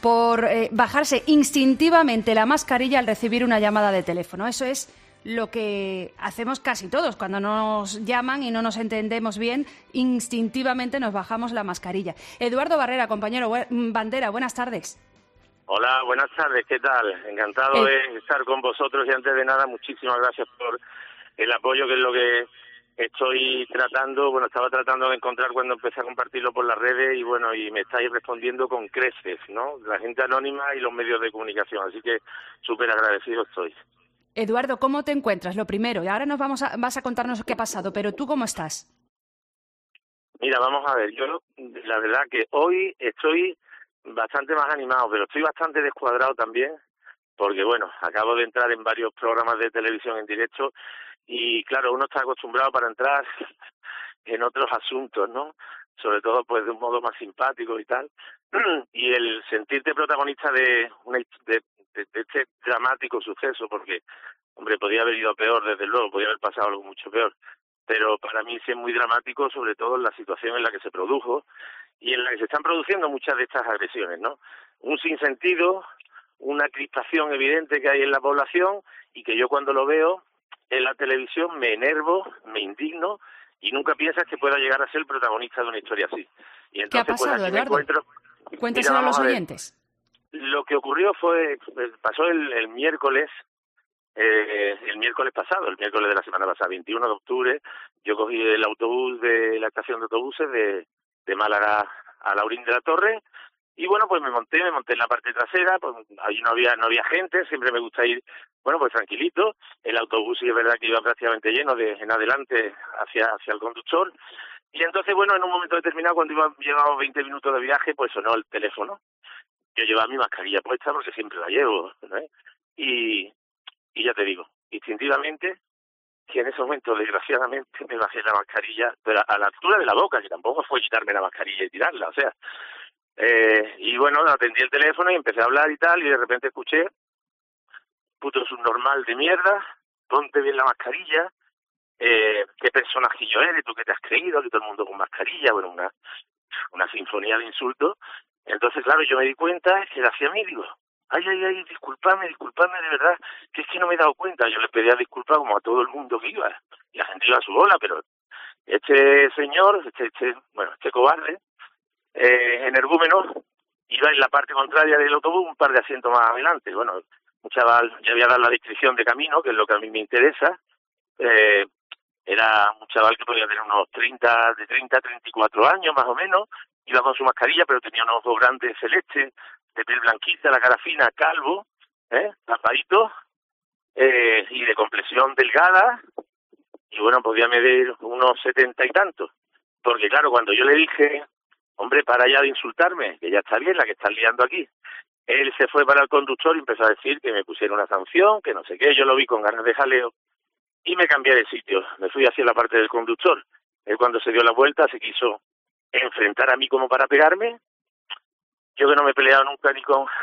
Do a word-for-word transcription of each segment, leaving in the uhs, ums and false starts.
por eh, bajarse instintivamente la mascarilla al recibir una llamada de teléfono. Eso es lo que hacemos casi todos. Cuando nos llaman y no nos entendemos bien, instintivamente nos bajamos la mascarilla. Eduardo Barrera, compañero bu- Bandera, buenas tardes. Hola, buenas tardes, ¿qué tal? Encantado Eh... de estar con vosotros y antes de nada, muchísimas gracias por el apoyo, que es lo que estoy tratando, bueno, estaba tratando de encontrar cuando empecé a compartirlo por las redes y bueno, y me estáis respondiendo con creces, ¿no? La gente anónima y los medios de comunicación, así que súper agradecido estoy. Eduardo, ¿cómo te encuentras? Lo primero, y ahora nos vamos a, vas a contarnos qué ha pasado, pero ¿tú cómo estás? Mira, vamos a ver, yo la verdad que hoy estoy bastante más animado, pero estoy bastante descuadrado también, porque bueno, acabo de entrar en varios programas de televisión en directo y claro, uno está acostumbrado para entrar en otros asuntos, ¿no? Sobre todo pues de un modo más simpático y tal, y el sentirte protagonista de, una, de, de, de este dramático suceso, porque hombre, podía haber ido peor, desde luego, podía haber pasado algo mucho peor, pero para mí sí es muy dramático, sobre todo en la situación en la que se produjo y en la que se están produciendo muchas de estas agresiones, ¿no? Un sinsentido, una crispación evidente que hay en la población y que yo cuando lo veo en la televisión me enervo, me indigno y nunca piensas que pueda llegar a ser el protagonista de una historia así. Y entonces, ¿Qué ha pasado, pues aquí Eduardo? me encuentro... Cuéntaselo a los a oyentes. Lo que ocurrió fue, pasó el, el miércoles, eh, el miércoles pasado, el miércoles de la semana pasada, veintiuno de octubre, yo cogí el autobús de la estación de autobuses de, de Málaga a Laurín de la Torre y bueno, pues me monté, me monté en la parte trasera, pues ahí no había no había gente, siempre me gusta ir, bueno, pues tranquilito. El autobús sí es verdad que iba prácticamente lleno de en adelante hacia hacia el conductor. Y entonces, bueno, en un momento determinado, cuando iba, llevaba veinte minutos de viaje, pues sonó el teléfono. Yo llevaba mi mascarilla puesta porque siempre la llevo, ¿no? Y, y ya te digo, instintivamente, que en ese momento, desgraciadamente, me bajé la mascarilla, pero a la altura de la boca, que tampoco fue quitarme la mascarilla y tirarla, o sea... Eh, y bueno, atendí el teléfono y empecé a hablar y tal, y de repente escuché, puto subnormal de mierda, ponte bien la mascarilla, eh, qué personajillo eres, tú que te has creído, que todo el mundo con mascarilla, bueno, una, una sinfonía de insultos. Entonces, claro, yo me di cuenta que era hacia mí, digo, ay, ay, ay, disculpadme, disculpadme de verdad, que es que no me he dado cuenta. Yo le pedía disculpas como a todo el mundo que iba, y la gente iba a su bola, pero este señor, este, este bueno, este cobarde, eh, energúmeno, iba en la parte contraria del autobús, un par de asientos más adelante. Bueno, un chaval, ya había dado la descripción de camino, que es lo que a mí me interesa. Eh, era un chaval que podía tener unos treinta, de treinta a treinta y cuatro años más o menos, iba con su mascarilla, pero tenía unos ojos grandes celestes, de piel blanquita, la cara fina, calvo, ¿eh? Tapadito, eh, y de complexión delgada, y bueno, podía medir unos setenta y tantos. Porque claro, cuando yo le dije, hombre, para ya de insultarme, que ya está bien la que estás liando aquí, él se fue para el conductor y empezó a decir que me pusiera una sanción, que no sé qué, yo lo vi con ganas de jaleo y me cambié de sitio, me fui hacia la parte del conductor. Él cuando se dio la vuelta se quiso enfrentar a mí como para pegarme. Yo que no me he peleado nunca ni con...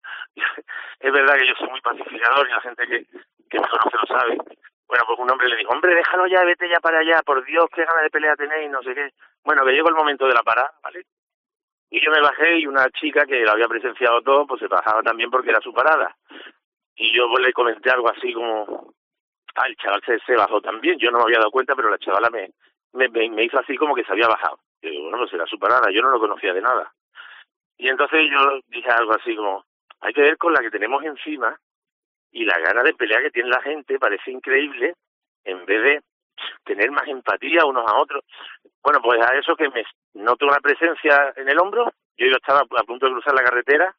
Es verdad que yo soy muy pacificador y la gente que, que me conoce lo sabe. Bueno, pues un hombre le dijo, hombre, déjalo ya, vete ya para allá, por Dios, qué ganas de pelea tenéis, no sé qué. Bueno, que llegó el momento de la parada, ¿vale? Y yo me bajé y una chica que lo había presenciado todo, pues se bajaba también porque era su parada. Y yo pues le comenté algo así como, ah, el chaval se, se bajó también, yo no me había dado cuenta, pero la chavala me, me, me, me hizo así como que se había bajado. Yo digo, bueno, pues era su parada, yo no lo conocía de nada. Y entonces yo dije algo así como, hay que ver con la que tenemos encima y la gana de pelea que tiene la gente, parece increíble, en vez de tener más empatía unos a otros. Bueno, pues a eso que me noto una presencia en el hombro, yo ya estaba a punto de cruzar la carretera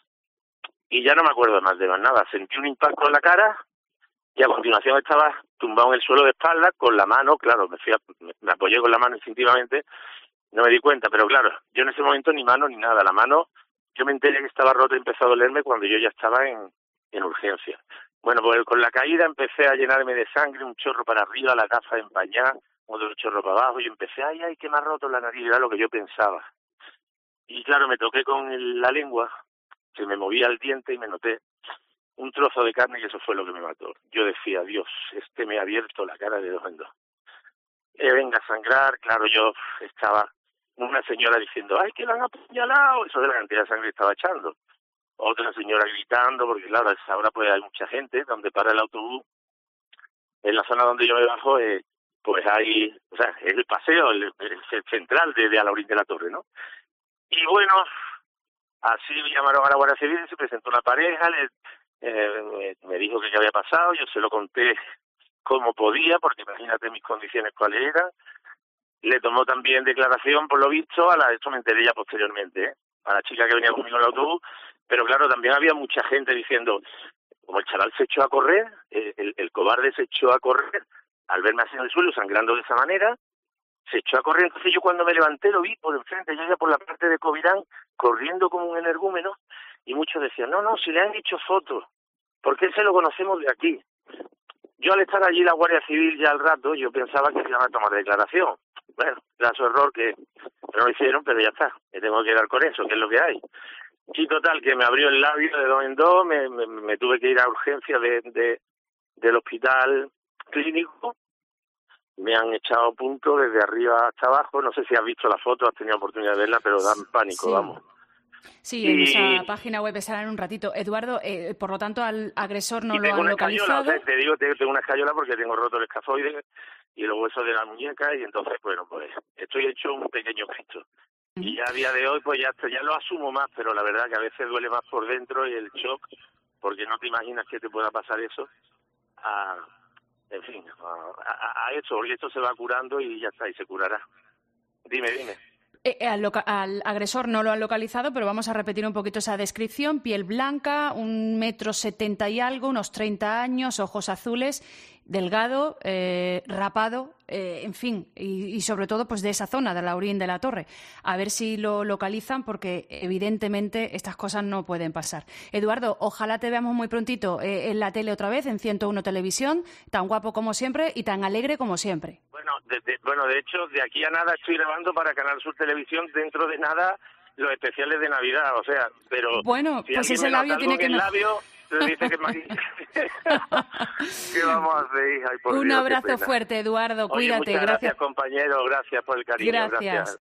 y ya no me acuerdo más de más nada. Sentí un impacto en la cara y a continuación estaba tumbado en el suelo de espalda con la mano, claro, me, fui a, me apoyé con la mano instintivamente, no me di cuenta, pero claro, yo en ese momento ni mano ni nada, la mano, yo me enteré que estaba rota y empezó a dolerme cuando yo ya estaba en, en urgencia. Bueno, pues con la caída empecé a llenarme de sangre, un chorro para arriba, la gafa empañada, otro chorro para abajo, y empecé, ay, ay, que me ha roto la nariz, era lo que yo pensaba. Y claro, me toqué con el, la lengua, se me movía el diente y me noté un trozo de carne y eso fue lo que me mató. Yo decía, Dios, este me ha abierto la cara de dos en dos. Eh, venga a sangrar, claro, yo estaba una señora diciendo, ay, que la han apuñalado, eso de la cantidad de sangre que estaba echando. otra señora gritando, porque claro, a esa hora pues hay mucha gente, donde para el autobús, en la zona donde yo me bajo, eh, pues hay, o sea, es el paseo, el, el central de, de Alhaurín de la Torre, ¿no? Y bueno, así llamaron a la Guardia Civil, se presentó una pareja, le, eh, me, me dijo que qué había pasado, yo se lo conté como podía, porque imagínate mis condiciones cuáles eran. Le tomó también declaración, por lo visto, a la, esto me enteré ya posteriormente, ¿eh? A la chica que venía conmigo en el autobús, pero claro, también había mucha gente diciendo, como el chaval se echó a correr, eh, el, el cobarde se echó a correr, al verme así en el suelo, sangrando de esa manera, se echó a correr. Entonces yo cuando me levanté lo vi por enfrente, yo ya por la parte de Covirán, corriendo como un energúmeno, y muchos decían, no, no, si le han hecho fotos, porque ese lo conocemos de aquí. Yo al estar allí la Guardia Civil ya al rato, yo pensaba que se iban a tomar declaración. Bueno, era su error que no lo hicieron, pero ya está, me tengo que quedar con eso, que es lo que hay. Y total, que me abrió el labio de dos en dos, me, me, me tuve que ir a urgencia de, de del hospital clínico, me han echado punto desde arriba hasta abajo, no sé si has visto la foto, has tenido oportunidad de verla, pero dan pánico, sí. vamos. Sí, en y... esa página web estará en un ratito. Eduardo, eh, por lo tanto, al agresor no lo han localizado. Escayola, o sea, te digo, tengo una escayola porque tengo roto el escafoide y los huesos de la muñeca, y entonces, bueno, pues estoy hecho un pequeño Cristo. Uh-huh. Y ya a día de hoy, pues ya, ya lo asumo más, pero la verdad que a veces duele más por dentro y el shock, porque no te imaginas que te pueda pasar eso. A, en fin, a, a, a eso, porque esto se va curando y ya está, y se curará. Dime, dime. Eh, al, loca- al agresor no lo han localizado, pero vamos a repetir un poquito esa descripción. Piel blanca, un metro setenta y algo, unos treinta años, ojos azules, delgado, eh, rapado, eh, en fin, y, y sobre todo pues de esa zona, de Alhaurín de la Torre. A ver si lo localizan, porque evidentemente estas cosas no pueden pasar. Eduardo, ojalá te veamos muy prontito eh, en la tele otra vez, en ciento uno Televisión, tan guapo como siempre y tan alegre como siempre. Bueno, de, de, bueno, de hecho, de aquí a nada estoy grabando para Canal Sur Televisión, dentro de nada, los especiales de Navidad, o sea, pero... Bueno, si pues ese labio tiene que... El labio, te dice que más... ¿Qué vamos a hacer, hija? Ay, por Un Dios, abrazo fuerte, Eduardo, Oye, cuídate. Muchas gracias, gracias, compañero, gracias por el cariño. Gracias. gracias.